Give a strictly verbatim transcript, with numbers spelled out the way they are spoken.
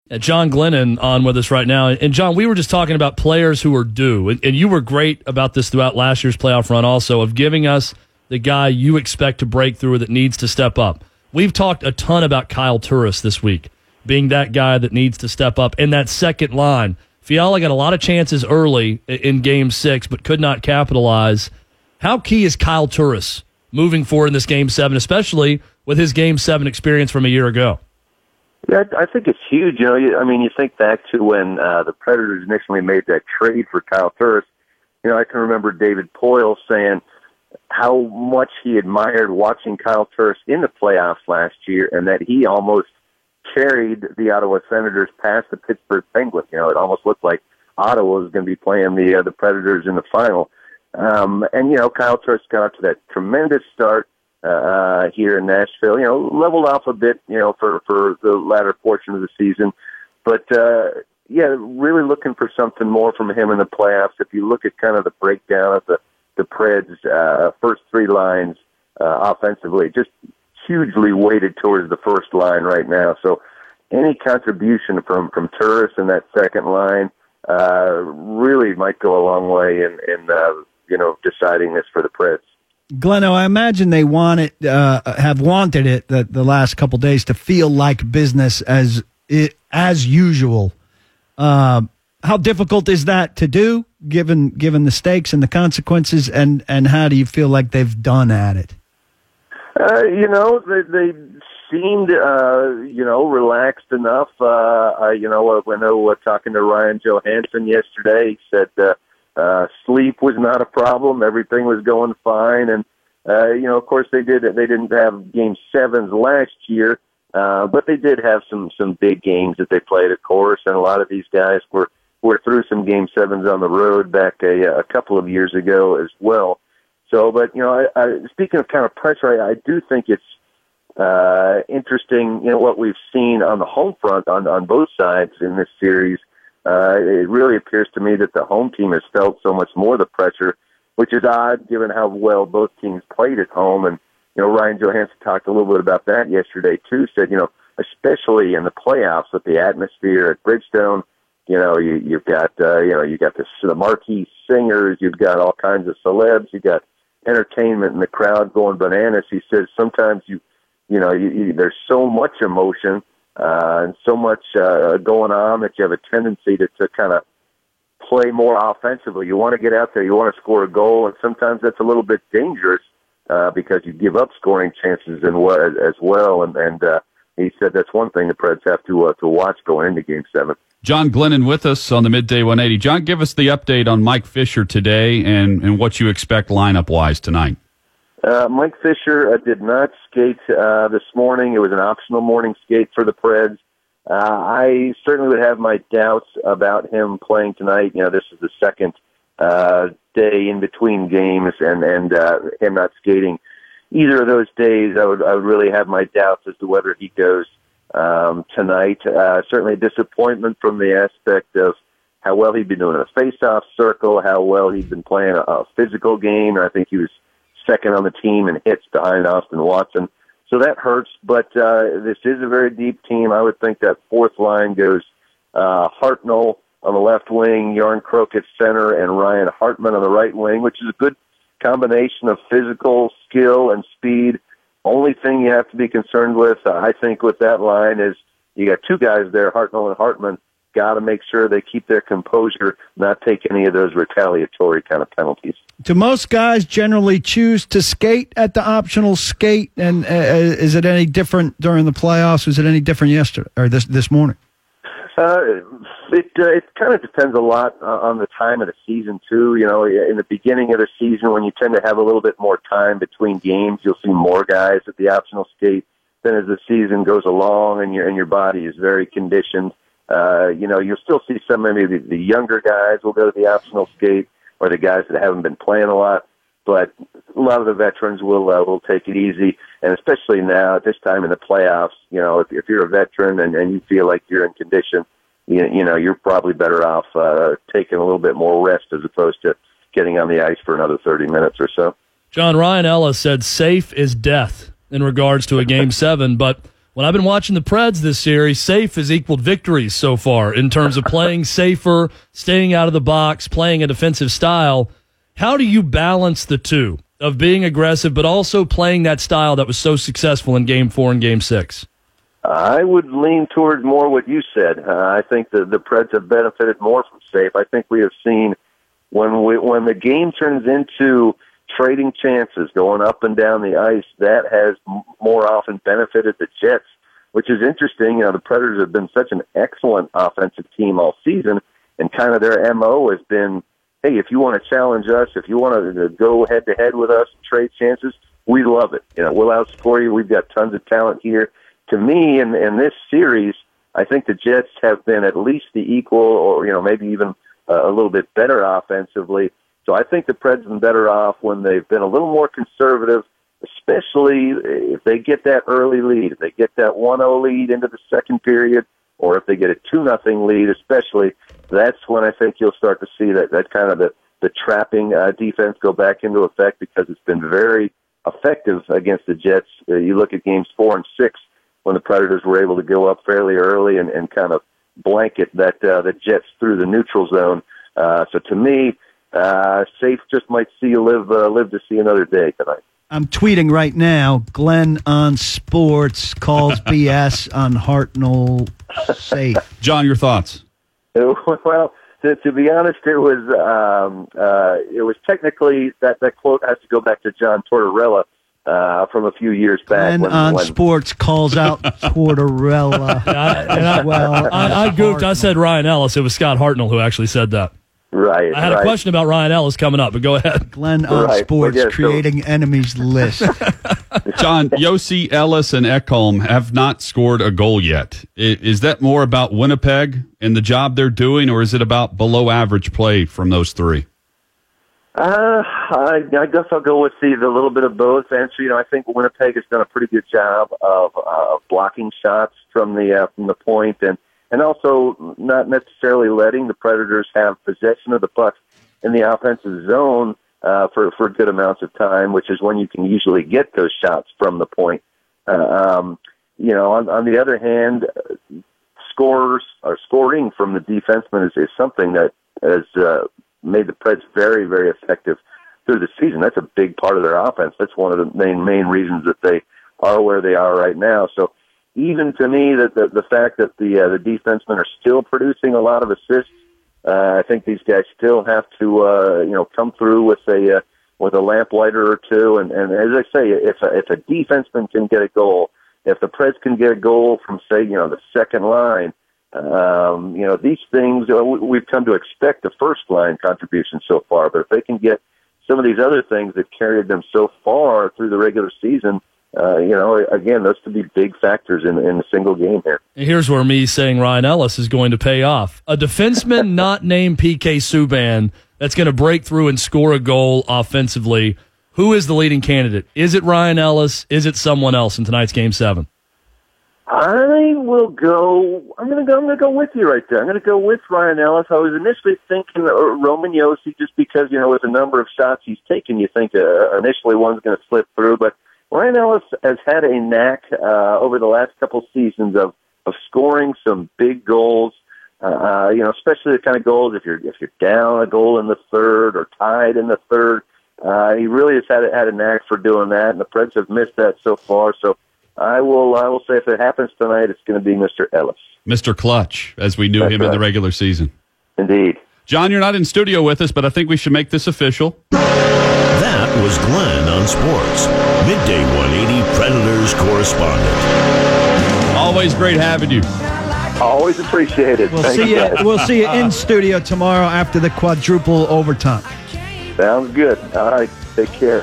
Yeah, John Glennon on with us right now. And, John, we were just talking about players who are due. And, and you were great about this throughout last year's playoff run also, of giving us the guy you expect to break through or that needs to step up. We've talked a ton about Kyle Turris this week, being that guy that needs to step up in that second line. Fiala got a lot of chances early in Game six, but could not capitalize. How key is Kyle Turris moving forward in this Game seven, especially with his Game seven experience from a year ago? Yeah, I think it's huge. You know, you, I mean, you think back to when uh, the Predators initially made that trade for Kyle Turris. You know, I can remember David Poile saying how much he admired watching Kyle Turris in the playoffs last year, and that he almost carried the Ottawa Senators past the Pittsburgh Penguins. You know, it almost looked like Ottawa was going to be playing the uh, the Predators in the final. Um, and, you know, Kyle Turris got up to that tremendous start uh, here in Nashville. You know, leveled off a bit, you know, for, for the latter portion of the season. But, uh, yeah, really looking for something more from him in the playoffs. If you look at kind of the breakdown of the, the Preds' uh, first three lines uh, offensively, just hugely weighted towards the first line right now. So any contribution from, from Turris in that second line uh, really might go a long way in, in uh, you know, deciding this for the Preds. Gleno, I imagine they want it, uh, have wanted it the, the last couple days to feel like business as as usual. Uh, how difficult is that to do, given given the stakes and the consequences, and, and how do you feel like they've done at it? Uh, you know, they, they seemed, uh, you know, relaxed enough. Uh, I, you know, I know uh, talking to Ryan Johansson yesterday, he said uh, uh, sleep was not a problem. Everything was going fine. And, uh, you know, of course they did, they didn't have game sevens last year, uh, but they did have some, some big games that they played, of course. And a lot of these guys were, were through some game sevens on the road back a, a couple of years ago as well. So, but, you know, I, I, speaking of kind of pressure, I, I do think it's uh, interesting, you know, what we've seen on the home front on, on both sides in this series. Uh, it really appears to me that the home team has felt so much more the pressure, which is odd given how well both teams played at home. And, you know, Ryan Johansson talked a little bit about that yesterday, too, said, you know, especially in the playoffs with the atmosphere at Bridgestone, you know, you, you've got, uh, you know, you got the, the marquee singers, you've got all kinds of celebs, you've got entertainment and the crowd going bananas. He says sometimes you, you know, you, you, there's so much emotion uh, and so much uh, going on that you have a tendency to, to kind of play more offensively. You want to get out there, you want to score a goal, and sometimes that's a little bit dangerous uh, because you give up scoring chances and as well. And, and uh, he said that's one thing the Preds have to uh, to watch going into Game Seven. John Glennon with us on the Midday one eighty. John, give us the update on Mike Fisher today and, and what you expect lineup-wise tonight. Uh, Mike Fisher uh, did not skate uh, this morning. It was an optional morning skate for the Preds. Uh, I certainly would have my doubts about him playing tonight. You know, this is the second uh, day in between games, and, and uh, him not skating either of those days, I would, I would really have my doubts as to whether he goes Um, tonight. Uh, certainly a disappointment from the aspect of how well he'd been doing in a face-off circle, how well he'd been playing a, a physical game. I think he was second on the team in hits behind Austin Watson. So that hurts, but uh, this is a very deep team. I would think that fourth line goes uh, Hartnell on the left wing, Jarn Krok at center, and Ryan Hartman on the right wing, which is a good combination of physical skill and speed. Only thing you have to be concerned with, uh, I think, with that line is you got two guys there, Hartnell and Hartman, got to make sure they keep their composure, not take any of those retaliatory kind of penalties. Do most guys generally choose to skate at the optional skate? And uh, is it any different during the playoffs? Was it any different yesterday or this this morning? Uh, it uh, it kind of depends a lot uh, on the time of the season too. You know, in the beginning of the season, when you tend to have a little bit more time between games, you'll see more guys at the optional skate. Then as the season goes along and your and your body is very conditioned, uh, you know, you'll still see some maybe the, the younger guys will go to the optional skate, or the guys that haven't been playing a lot. But a lot of the veterans will uh, will take it easy, and especially now at this time in the playoffs, you know, if, if you're a veteran and, and you feel like you're in condition, you, you know, you're probably better off uh, taking a little bit more rest as opposed to getting on the ice for another thirty minutes or so. John, Ryan Ellis said safe is death in regards to a Game seven, but when I've been watching the Preds this series, safe has equaled victories so far in terms of playing safer, staying out of the box, playing a defensive style. How do you balance the two of being aggressive but also playing that style that was so successful in Game Four and Game Six? I would lean toward more what you said. Uh, I think the the Preds have benefited more from safe. I think we have seen when we when the game turns into trading chances, going up and down the ice, that has m- more often benefited the Jets, which is interesting. You know, the Predators have been such an excellent offensive team all season, and kind of their M O has been, hey, if you want to challenge us, if you want to go head-to-head with us and trade chances, we love it. You know, we'll outscore you. We've got tons of talent here. To me, in, in this series, I think the Jets have been at least the equal or, you know, maybe even uh, a little bit better offensively. So I think the Preds have been better off when they've been a little more conservative, especially if they get that early lead, if they get that one oh lead into the second period, or if they get a two nothing lead especially, that's when I think you'll start to see that, that kind of the, the trapping uh, defense go back into effect, because it's been very effective against the Jets. Uh, you look at games four and six when the Predators were able to go up fairly early and, and kind of blanket that uh, the Jets through the neutral zone. Uh, so to me, Uh, safe just might see you live uh, live to see another day tonight. I'm tweeting right now. Glenn on Sports calls B S on Hartnell safe. John, your thoughts? Well, to, to be honest, it was um, uh, it was technically that that quote has to go back to John Tortorella uh, from a few years back. Glenn when, on when, Sports calls out Tortorella I, as well. I, I goofed. I said Ryan Ellis. It was Scott Hartnell who actually said that. Right. I had right. a question about Ryan Ellis coming up, but go ahead. Glenn on Right. Sports Well, yeah, so- creating enemies list. John, Yossi, Ellis, and Ekholm have not scored a goal yet. I- Is that more about Winnipeg and the job they're doing, or is it about below-average play from those three? Uh, I, I guess I'll go with the, the little bit of both. And so, you know, I think Winnipeg has done a pretty good job of uh, blocking shots from the uh, from the point, and and also not necessarily letting the Predators have possession of the puck in the offensive zone uh, for for good amounts of time, which is when you can usually get those shots from the point. Uh, um, you know, on, on the other hand, scores or scoring from the defenseman is, is something that has uh, made the Preds very, very effective through the season. That's a big part of their offense. That's one of the main main reasons that they are where they are right now. So even to me, that the, the fact that the uh, the defensemen are still producing a lot of assists, uh, I think these guys still have to uh, you know come through with a uh, with a lamplighter or two. And, and as I say, if a, if a defenseman can get a goal, if the Preds can get a goal from, say, you know the second line, um, you know these things uh, we've come to expect the first line contribution so far. But if they can get some of these other things that carried them so far through the regular season, Uh, you know, again, those could be big factors in, in a single game here. Here's where me saying Ryan Ellis is going to pay off. A defenseman not named P K Subban that's going to break through and score a goal offensively. Who is the leading candidate? Is it Ryan Ellis? Is it someone else in tonight's Game Seven? I will go. I'm going to go. I'm going to go with you right there. I'm going to go with Ryan Ellis. I was initially thinking uh, Roman Josi, just because you know with the number of shots he's taken, you think uh, initially one's going to slip through, but Ryan Ellis has had a knack uh, over the last couple seasons of, of scoring some big goals. Uh, you know, especially the kind of goals if you're if you're down a goal in the third or tied in the third. Uh, he really has had a, had a knack for doing that, and the Preds have missed that so far. So I will I will say if it happens tonight, it's going to be Mister Ellis, Mister Clutch, as we knew That's him right. in the regular season. Indeed. John, you're not in studio with us, but I think we should make this official. That was Glenn on Sports, Midday one eighty Predators correspondent. Always great having you. Always appreciate it. We'll Thank see you. guys. We'll see you in studio tomorrow after the quadruple overtime. Sounds good. All right. Take care.